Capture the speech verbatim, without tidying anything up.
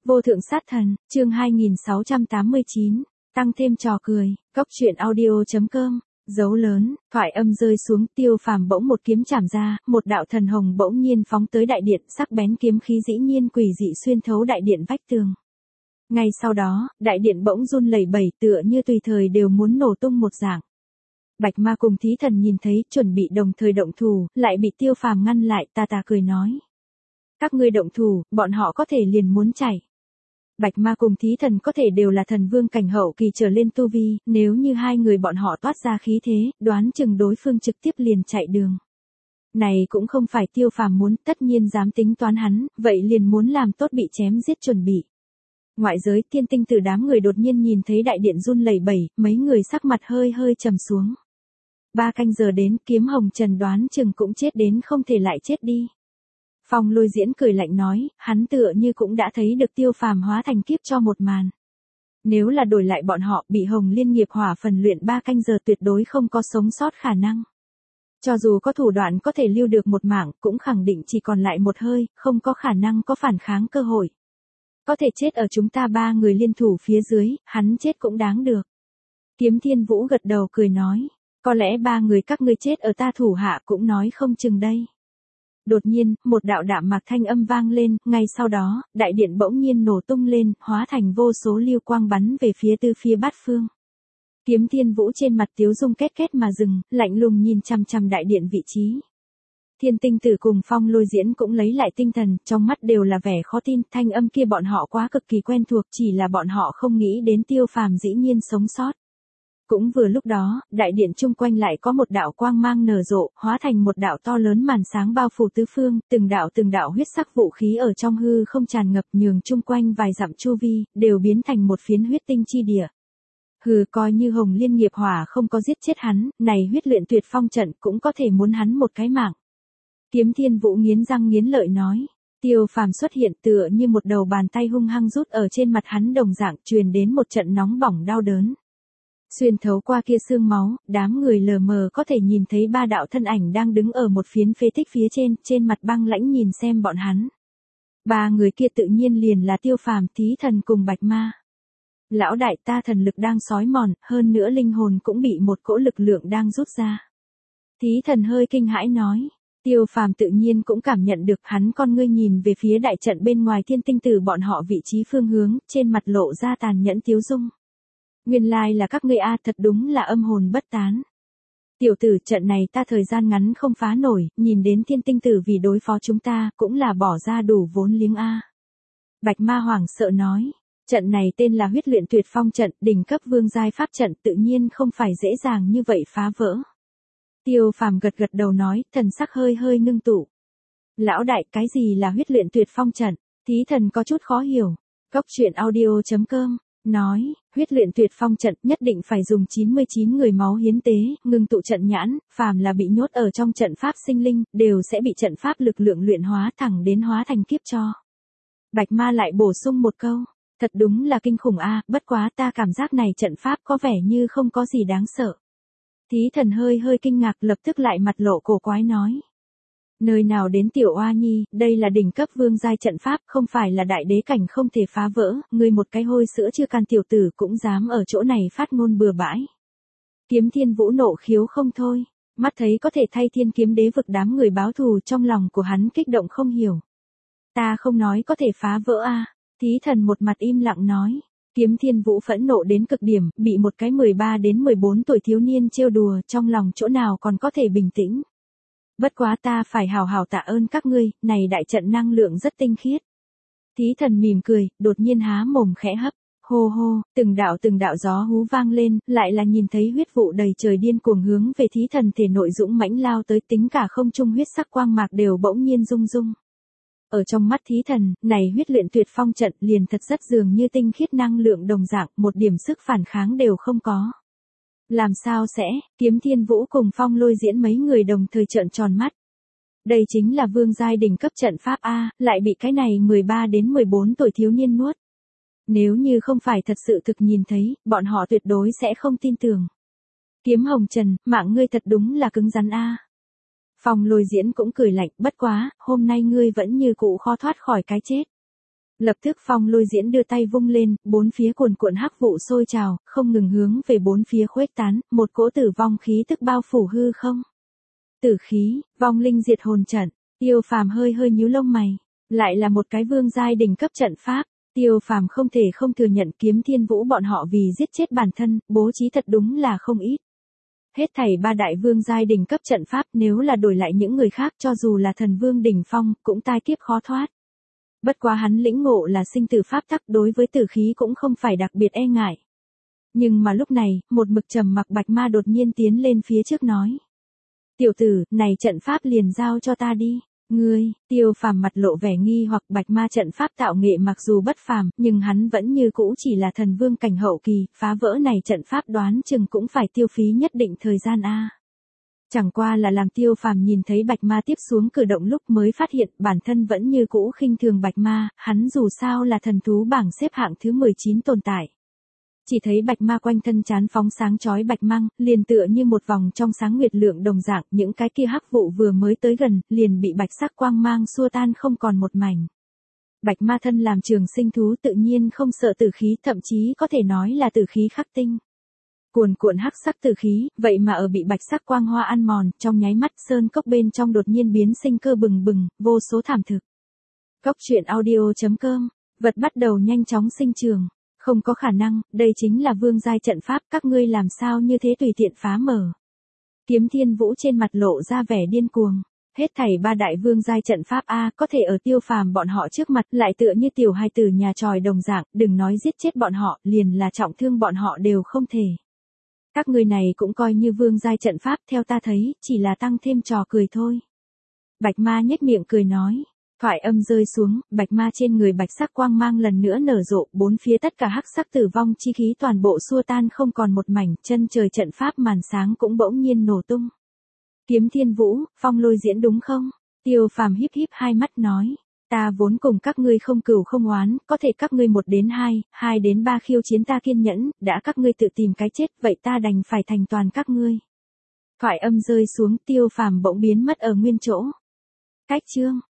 Vô thượng sát thần, chương hai nghìn sáu trăm tám mươi chín, tăng thêm trò cười, cốc truyện audio.com, dấu lớn, thoại âm rơi xuống, Tiêu Phàm bỗng một kiếm chảm ra, một đạo thần hồng bỗng nhiên phóng tới đại điện, sắc bén kiếm khí dĩ nhiên quỷ dị xuyên thấu đại điện vách tường. Ngay sau đó, đại điện bỗng run lẩy bẩy tựa như tùy thời đều muốn nổ tung một dạng. Bạch Ma cùng Thí Thần nhìn thấy, chuẩn bị đồng thời động thủ, lại bị Tiêu Phàm ngăn lại, tà tà cười nói: các ngươi động thủ, bọn họ có thể liền muốn chạy. Bạch Ma cùng Thí Thần có thể đều là thần vương cảnh hậu kỳ trở lên tu vi, nếu như hai người bọn họ toát ra khí thế, đoán chừng đối phương trực tiếp liền chạy đường. Này cũng không phải Tiêu Phàm muốn, tất nhiên dám tính toán hắn, vậy liền muốn làm tốt bị chém giết chuẩn bị. Ngoại giới tiên tinh từ đám người đột nhiên nhìn thấy đại điện run lẩy bẩy, mấy người sắc mặt hơi hơi trầm xuống. Ba canh giờ đến, Kiếm Hồng Trần đoán chừng cũng chết đến không thể lại chết đi. Phong Lôi Diễn cười lạnh nói, hắn tựa như cũng đã thấy được Tiêu Phàm hóa thành kiếp cho một màn. Nếu là đổi lại bọn họ, bị Hồng Liên nghiệp hỏa phần luyện ba canh giờ tuyệt đối không có sống sót khả năng. Cho dù có thủ đoạn có thể lưu được một mảng, cũng khẳng định chỉ còn lại một hơi, không có khả năng có phản kháng cơ hội. Có thể chết ở chúng ta ba người liên thủ phía dưới, hắn chết cũng đáng được. Kiếm Thiên Vũ gật đầu cười nói, có lẽ ba người các ngươi chết ở ta thủ hạ cũng nói không chừng đây. Đột nhiên, một đạo đạm mạc thanh âm vang lên, ngay sau đó, đại điện bỗng nhiên nổ tung lên, hóa thành vô số lưu quang bắn về phía tư phía bát phương. Kiếm Thiên Vũ trên mặt tiếu dung két két mà dừng, lạnh lùng nhìn chằm chằm đại điện vị trí. Thiên Tinh Tử cùng Phong Lôi Diễn cũng lấy lại tinh thần, trong mắt đều là vẻ khó tin, thanh âm kia bọn họ quá cực kỳ quen thuộc, chỉ là bọn họ không nghĩ đến Tiêu Phàm dĩ nhiên sống sót. Cũng vừa lúc đó, đại điện chung quanh lại có một đạo quang mang nở rộ, hóa thành một đạo to lớn màn sáng bao phủ tứ phương, từng đạo từng đạo huyết sắc vũ khí ở trong hư không tràn ngập, nhường chung quanh vài dặm chu vi, đều biến thành một phiến huyết tinh chi địa. Hừ, coi như Hồng Liên nghiệp hỏa không có giết chết hắn, này huyết luyện tuyệt phong trận cũng có thể muốn hắn một cái mạng. Kiếm Thiên Vũ nghiến răng nghiến lợi nói. Tiêu Phàm xuất hiện tựa như một đầu bàn tay hung hăng rút ở trên mặt hắn đồng dạng, truyền đến một trận nóng bỏng đau đớn. Xuyên thấu qua kia xương máu, đám người lờ mờ có thể nhìn thấy ba đạo thân ảnh đang đứng ở một phiến phế tích phía trên, trên mặt băng lãnh nhìn xem bọn hắn. Ba người kia tự nhiên liền là Tiêu Phàm, Thí Thần cùng Bạch Ma. Lão đại, ta thần lực đang sói mòn, hơn nữa linh hồn cũng bị một cỗ lực lượng đang rút ra. Thí Thần hơi kinh hãi nói. Tiêu Phàm tự nhiên cũng cảm nhận được, hắn con ngươi nhìn về phía đại trận bên ngoài Thiên Tinh Tử bọn họ vị trí phương hướng, trên mặt lộ ra tàn nhẫn tiếu dung. Nguyên lai là các ngươi a, thật đúng là âm hồn bất tán. Tiểu tử, trận này ta thời gian ngắn không phá nổi, nhìn đến Thiên Tinh Tử vì đối phó chúng ta, cũng là bỏ ra đủ vốn liếng a. Bạch Ma hoảng sợ nói, trận này tên là huyết luyện tuyệt phong trận, đỉnh cấp vương giai pháp trận, tự nhiên không phải dễ dàng như vậy phá vỡ. Tiêu Phàm gật gật đầu nói, thần sắc hơi hơi ngưng tụ. Lão đại, cái gì là huyết luyện tuyệt phong trận? Thí Thần có chút khó hiểu. Cốc truyện audio.com nói, huyết luyện tuyệt phong trận nhất định phải dùng chín mươi chín người máu hiến tế, ngưng tụ trận nhãn, phàm là bị nhốt ở trong trận pháp sinh linh, đều sẽ bị trận pháp lực lượng luyện hóa thẳng đến hóa thành kiếp cho. Bạch Ma lại bổ sung một câu, thật đúng là kinh khủng a, bất quá ta cảm giác này trận pháp có vẻ như không có gì đáng sợ. Thí Thần hơi hơi kinh ngạc, lập tức lại mặt lộ cổ quái nói. Nơi nào đến tiểu oa nhi, đây là đỉnh cấp vương giai trận pháp, không phải là đại đế cảnh không thể phá vỡ, ngươi một cái hôi sữa chưa can tiểu tử cũng dám ở chỗ này phát ngôn bừa bãi. Kiếm Thiên Vũ nộ khiếu không thôi, mắt thấy có thể thay Thiên Kiếm Đế vực đám người báo thù, trong lòng của hắn kích động không hiểu. Ta không nói có thể phá vỡ a. Thí Thần một mặt im lặng nói. Kiếm Thiên Vũ phẫn nộ đến cực điểm, bị một cái mười ba đến mười bốn tuổi thiếu niên trêu đùa, trong lòng chỗ nào còn có thể bình tĩnh. Bất quá ta phải hào hào tạ ơn các ngươi, này đại trận năng lượng rất tinh khiết. Thí Thần mỉm cười, đột nhiên há mồm khẽ hấp, hô hô, từng đạo từng đạo gió hú vang lên, lại là nhìn thấy huyết vụ đầy trời điên cuồng hướng về Thí Thần thể nội dũng mãnh lao tới, tính cả không trung huyết sắc quang mạc đều bỗng nhiên rung rung. Ở trong mắt Thí Thần, này huyết luyện tuyệt phong trận liền thật rất dường như tinh khiết năng lượng đồng dạng, một điểm sức phản kháng đều không có. Làm sao sẽ? Kiếm Thiên Vũ cùng Phong Lôi Diễn mấy người đồng thời trợn tròn mắt. Đây chính là vương giai đỉnh cấp trận pháp a, lại bị cái này mười ba đến mười bốn tuổi thiếu niên nuốt. Nếu như không phải thật sự thực nhìn thấy, bọn họ tuyệt đối sẽ không tin tưởng. Kiếm Hồng Trần, mạng ngươi thật đúng là cứng rắn a. Phong Lôi Diễn cũng cười lạnh, bất quá, hôm nay ngươi vẫn như cũ khó thoát khỏi cái chết. Lập tức Phong Lôi Diễn đưa tay vung lên, bốn phía cuồn cuộn hắc vụ sôi trào, không ngừng hướng về bốn phía khuếch tán, một cỗ tử vong khí tức bao phủ hư không. Tử khí, vong linh diệt hồn trận, Tiêu Phàm hơi hơi nhíu lông mày, lại là một cái vương giai đỉnh cấp trận pháp. Tiêu Phàm không thể không thừa nhận Kiếm Thiên Vũ bọn họ vì giết chết bản thân, bố trí thật đúng là không ít. Hết thảy ba đại vương giai đỉnh cấp trận pháp, nếu là đổi lại những người khác cho dù là thần vương đỉnh phong, cũng tai kiếp khó thoát. Bất quá hắn lĩnh ngộ là sinh tử pháp tắc, đối với tử khí cũng không phải đặc biệt e ngại. Nhưng mà lúc này, một mực trầm mặc Bạch Ma đột nhiên tiến lên phía trước nói. Tiểu tử, này trận pháp liền giao cho ta đi. Ngươi, Tiêu Phàm mặt lộ vẻ nghi hoặc Bạch Ma trận pháp tạo nghệ mặc dù bất phàm, nhưng hắn vẫn như cũ chỉ là thần vương cảnh hậu kỳ, phá vỡ này trận pháp đoán chừng cũng phải tiêu phí nhất định thời gian a. Chẳng qua là làm Tiêu Phàm nhìn thấy Bạch Ma tiếp xuống cử động lúc mới phát hiện bản thân vẫn như cũ khinh thường Bạch Ma, hắn dù sao là thần thú bảng xếp hạng thứ mười chín tồn tại. Chỉ thấy Bạch Ma quanh thân chán phóng sáng chói bạch mang, liền tựa như một vòng trong sáng nguyệt lượng đồng dạng, những cái kia hắc vụ vừa mới tới gần, liền bị bạch sắc quang mang xua tan không còn một mảnh. Bạch Ma thân làm trường sinh thú tự nhiên không sợ tử khí, thậm chí có thể nói là tử khí khắc tinh. Cuồn cuộn hắc sắc tử khí, vậy mà ở bị bạch sắc quang hoa ăn mòn, trong nháy mắt sơn cốc bên trong đột nhiên biến sinh cơ bừng bừng, vô số thảm thực. Cốc truyện audio chấm com, vật bắt đầu nhanh chóng sinh trường. Không có khả năng, đây chính là vương giai trận pháp, các ngươi làm sao như thế tùy tiện phá mở. Kiếm Thiên Vũ trên mặt lộ ra vẻ điên cuồng. Hết thảy ba đại vương giai trận pháp A có thể ở Tiêu Phàm bọn họ trước mặt lại tựa như tiểu hài tử nhà tròi đồng dạng, đừng nói giết chết bọn họ, liền là trọng thương bọn họ đều không thể. Các ngươi này cũng coi như vương giai trận pháp, theo ta thấy, chỉ là tăng thêm trò cười thôi. Bạch Ma nhếch miệng cười nói. Thoại âm rơi xuống, Bạch Ma trên người bạch sắc quang mang lần nữa nở rộ, bốn phía tất cả hắc sắc tử vong chi khí toàn bộ xua tan không còn một mảnh, chân trời trận pháp màn sáng cũng bỗng nhiên nổ tung. Kiếm Thiên Vũ, Phong Lôi Diễn đúng không? Tiêu Phàm híp híp hai mắt nói, ta vốn cùng các ngươi không cừu không oán, có thể các ngươi một đến hai, hai đến ba khiêu chiến ta kiên nhẫn, đã các ngươi tự tìm cái chết, vậy ta đành phải thành toàn các ngươi. Thoại âm rơi xuống, Tiêu Phàm bỗng biến mất ở nguyên chỗ. Cách chương